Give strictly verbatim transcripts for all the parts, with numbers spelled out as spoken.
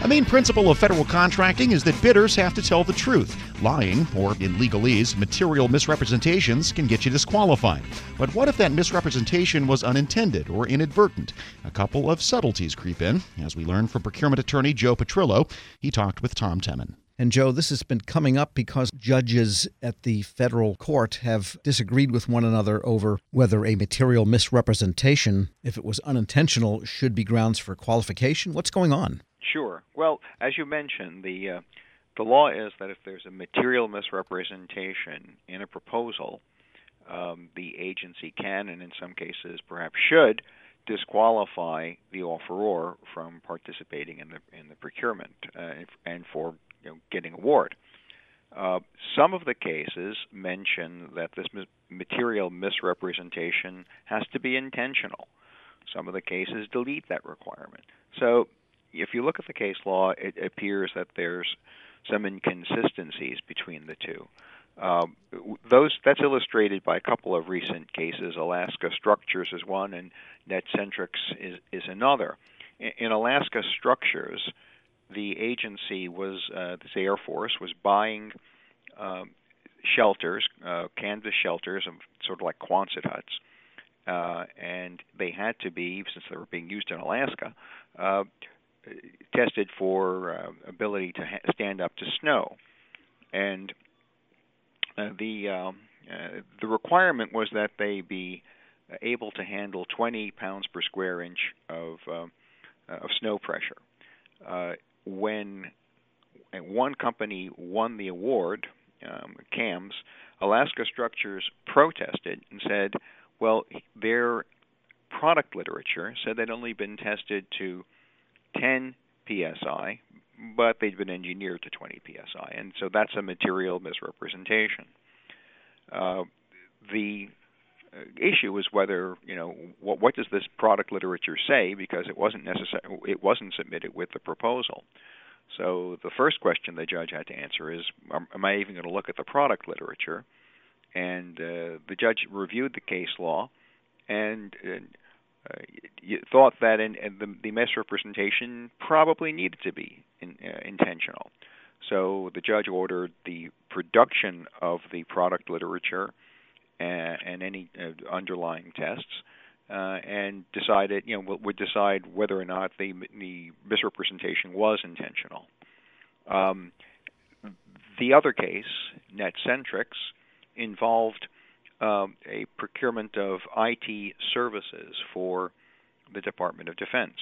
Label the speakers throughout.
Speaker 1: A main principle of federal contracting is that bidders have to tell the truth. Lying, or in legalese, material misrepresentations, can get you disqualified. But what if that misrepresentation was unintended or inadvertent? A couple of subtleties creep in, as we learn from procurement attorney Joe Petrillo. He talked with Tom Temin.
Speaker 2: And Joe, this has been coming up because judges at the federal court have disagreed with one another over whether a material misrepresentation, if it was unintentional, should be grounds for qualification. What's going on?
Speaker 3: Sure. Well, as you mentioned, the uh, the law is that if there's a material misrepresentation in a proposal, um, the agency can, and in some cases perhaps should, disqualify the offeror from participating in the in the procurement uh, and for you know, getting award. Uh, some of the cases mention that this material misrepresentation has to be intentional. Some of the cases delete that requirement. So if you look at the case law, it appears that there's some inconsistencies between the two. Um, those that's illustrated by a couple of recent cases. Alaska Structures is one, and Netcentrics is, is another. In, in Alaska Structures, the agency was, uh, the Air Force, was buying um, shelters, uh, canvas shelters, of sort of like Quonset huts, uh, and they had to be, since they were being used in Alaska, uh, tested for uh, ability to ha- stand up to snow. And uh, the um, uh, the requirement was that they be able to handle twenty pounds per square inch of uh, of snow pressure. Uh, when one company won the award, um, C A M S, Alaska Structures protested and said, well, their product literature said they'd only been tested to ten P S I, but they'd been engineered to twenty P S I, and so that's a material misrepresentation. Uh, the uh, issue is whether, you know, what, what does this product literature say, because it wasn't necessary, it wasn't submitted with the proposal. So the first question the judge had to answer is, am I even going to look at the product literature? And uh, the judge reviewed the case law and uh, Uh, you thought that in, in the, the misrepresentation probably needed to be in, uh, intentional. So the judge ordered the production of the product literature and, and any uh, underlying tests, uh, and decided, you know, would we'll decide whether or not the, the misrepresentation was intentional. Um, the other case, Netcentrics, involved Um, a procurement of I T services for the Department of Defense,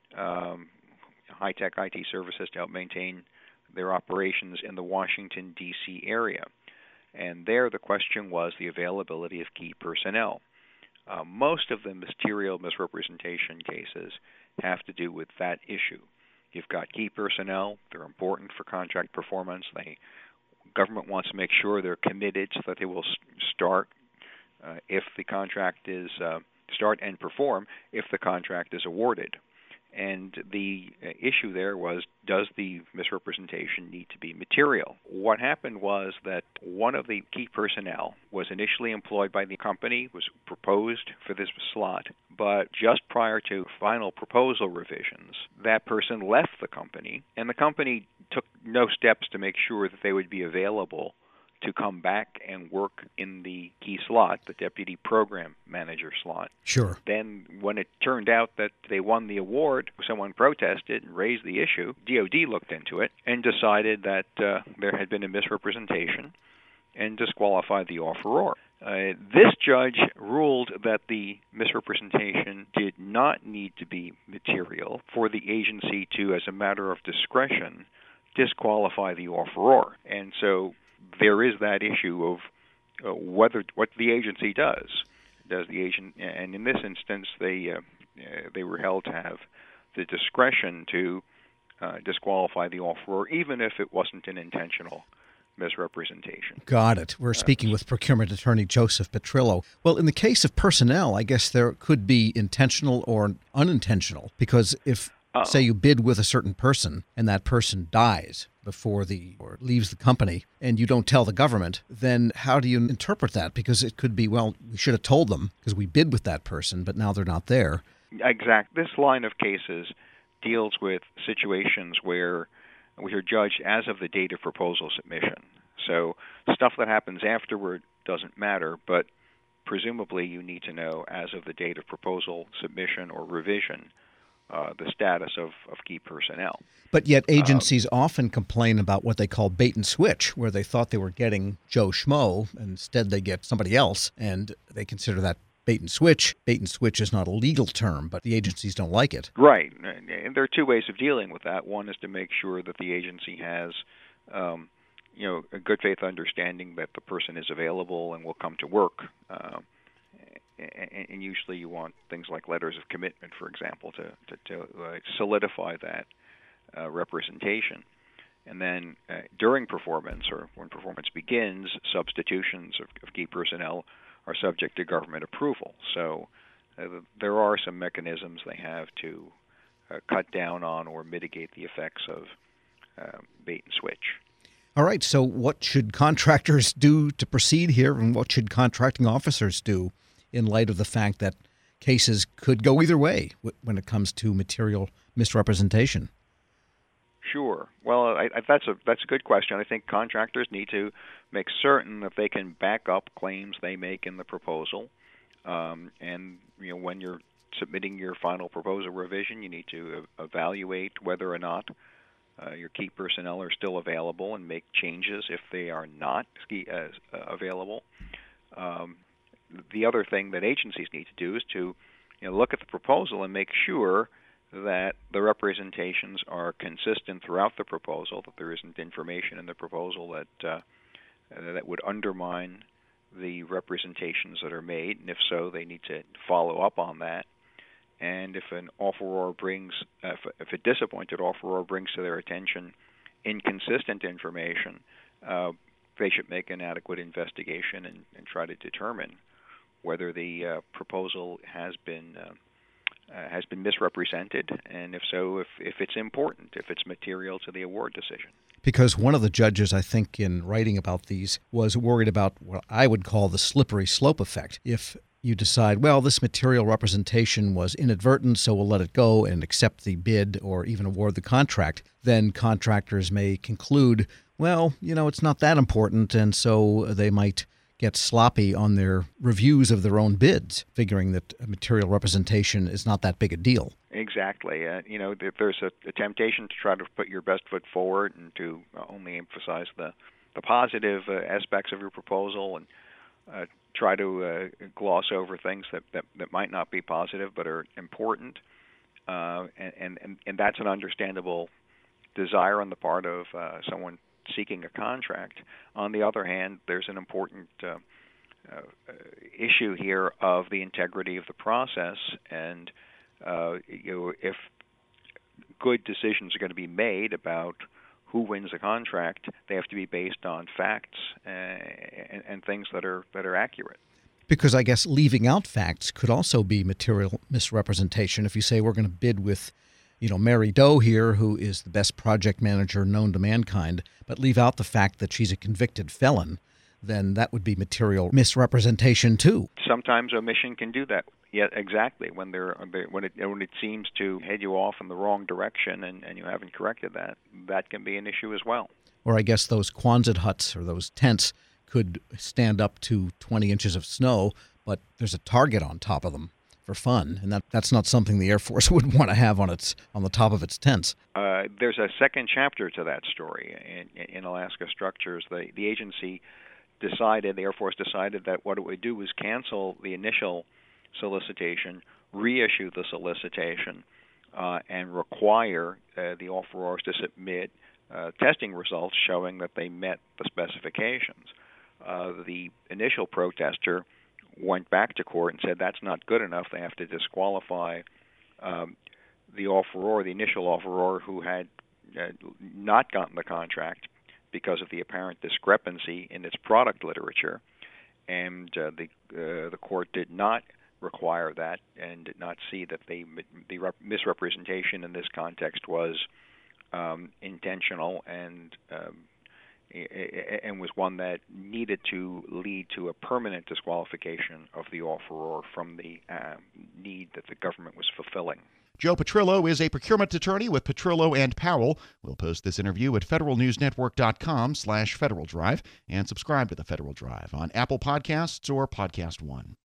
Speaker 3: um, high-tech I T services to help maintain their operations in the Washington, D C area. And there the question was the availability of key personnel. Uh, most of the material misrepresentation cases have to do with that issue. You've got key personnel. They're important for contract performance. The government wants to make sure they're committed so that they will start Uh, if the contract is uh, start and perform if the contract is awarded. And the uh, issue there was, does the misrepresentation need to be material? What happened was that one of the key personnel was initially employed by the company, was proposed for this slot, but just prior to final proposal revisions, that person left the company, and the company took no steps to make sure that they would be available to come back and work in the key slot, the deputy program manager slot.
Speaker 2: Sure.
Speaker 3: Then when it turned out that they won the award, someone protested and raised the issue. D O D looked into it and decided that uh, there had been a misrepresentation and disqualified the offeror. Uh, this judge ruled that the misrepresentation did not need to be material for the agency to, as a matter of discretion, disqualify the offeror. And so there is that issue of uh, whether what the agency does. Does the agent, and in this instance, they uh, uh, they were held to have the discretion to uh, disqualify the offeror, even if it wasn't an intentional misrepresentation.
Speaker 2: Got it. We're speaking with procurement attorney Joseph Petrillo. Well, in the case of personnel, I guess there could be intentional or unintentional, because if, Uh-oh. say, you bid with a certain person and that person dies before the, or leaves the company, and you don't tell the government, then how do you interpret that? Because it could be, well, we should have told them because we bid with that person, but now they're not there.
Speaker 3: Exact. This line of cases deals with situations where we are judged as of the date of proposal submission. So stuff that happens afterward doesn't matter, but presumably you need to know as of the date of proposal submission or revision uh, the status of, of key personnel.
Speaker 2: But yet agencies um, often complain about what they call bait and switch, where they thought they were getting Joe Schmo, and instead they get somebody else, and they consider that bait and switch. Bait and switch is not a legal term, but the agencies don't like it.
Speaker 3: Right. And there are two ways of dealing with that. One is to make sure that the agency has um, you know, a good faith understanding that the person is available and will come to work. Uh, and, and usually you want things like letters of commitment, for example, to, to, to uh, solidify that uh, representation. And then uh, during performance, or when performance begins, substitutions of, of key personnel are subject to government approval. So uh, there are some mechanisms they have to uh, cut down on or mitigate the effects of uh, bait and switch.
Speaker 2: All right, so what should contractors do to proceed here, and what should contracting officers do in light of the fact that cases could go either way when it comes to material misrepresentation?
Speaker 3: Sure. Well, I, I, that's a that's a good question. I think contractors need to make certain that they can back up claims they make in the proposal, um, and you know when you're submitting your final proposal revision, you need to uh, evaluate whether or not uh, your key personnel are still available and make changes if they are not uh, available. Um, the other thing that agencies need to do is to you know, look at the proposal and make sure that the representations are consistent throughout the proposal, that there isn't information in the proposal that uh, that would undermine the representations that are made, and if so, they need to follow up on that. And if an offeror brings, uh, if, if a disappointed offeror brings to their attention inconsistent information, uh, they should make an adequate investigation and, and try to determine whether the uh, proposal has been uh, Uh, has been misrepresented, and if so, if, if it's important, if it's material to the award decision.
Speaker 2: Because one of the judges, I think, in writing about these, was worried about what I would call the slippery slope effect. If you decide, well, this material representation was inadvertent, so we'll let it go and accept the bid or even award the contract, then contractors may conclude, well, you know, it's not that important, and so they might get sloppy on their reviews of their own bids, figuring that material representation is not that big a deal.
Speaker 3: Exactly. Uh, you know, there's a, a temptation to try to put your best foot forward and to only emphasize the, the positive uh, aspects of your proposal and uh, try to uh, gloss over things that, that, that might not be positive but are important. Uh, and, and, and that's an understandable desire on the part of uh, someone seeking a contract. On the other hand, there's an important uh, uh, issue here of the integrity of the process, and uh, you know, if good decisions are going to be made about who wins a contract, they have to be based on facts uh, and, and things that are that are accurate.
Speaker 2: Because I guess leaving out facts could also be material misrepresentation. If you say we're going to bid with you know, Mary Doe here, who is the best project manager known to mankind, but leave out the fact that she's a convicted felon, then that would be material misrepresentation too.
Speaker 3: Sometimes omission can do that. Yeah, exactly. When they're when it when it seems to head you off in the wrong direction and, and you haven't corrected that, that can be an issue as well.
Speaker 2: Or I guess those Quonset huts or those tents could stand up to twenty inches of snow, but there's a target on top of them for fun, and that that's not something the Air Force would want to have on its on the top of its tents.
Speaker 3: Uh, there's a second chapter to that story in, in Alaska Structures. The the agency decided, the Air Force decided that what it would do was cancel the initial solicitation, reissue the solicitation, uh, and require uh, the offerors to submit uh, testing results showing that they met the specifications. Uh, the initial protester went back to court and said that's not good enough. They have to disqualify um, the offeror, the initial offeror, who had uh, not gotten the contract because of the apparent discrepancy in its product literature. And uh, the uh, the court did not require that and did not see that they, the rep- misrepresentation in this context was um, intentional and um, and was one that needed to lead to a permanent disqualification of the offeror from the uh, need that the government was fulfilling.
Speaker 1: Joe Petrillo is a procurement attorney with Petrillo and Powell. We'll post this interview at federalnewsnetwork.com slash Federal Drive and subscribe to the Federal Drive on Apple Podcasts or Podcast One.